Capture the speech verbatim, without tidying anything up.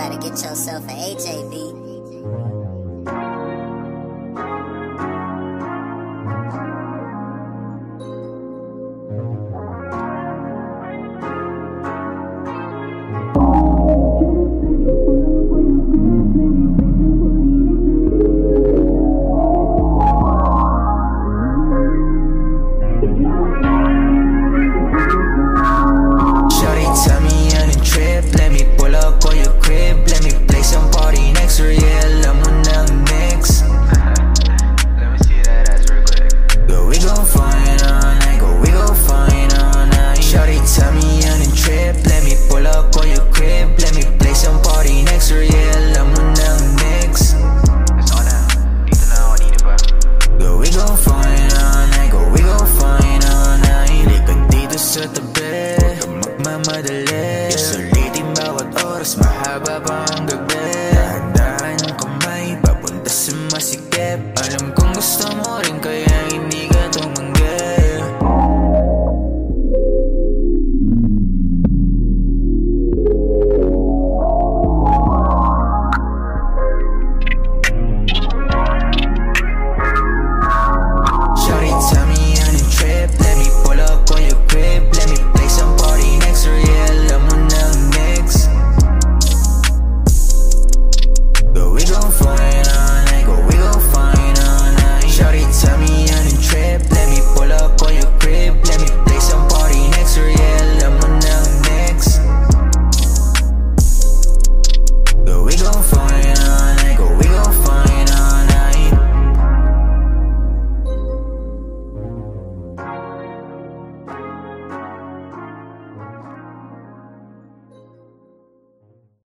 gotta get yourself a H A V. Magmamadali, sulitin bawat oras, mahaba pa ang gabi. Dahan-dahan ang kamay, papunta sa masikip. Alam kong gusto mo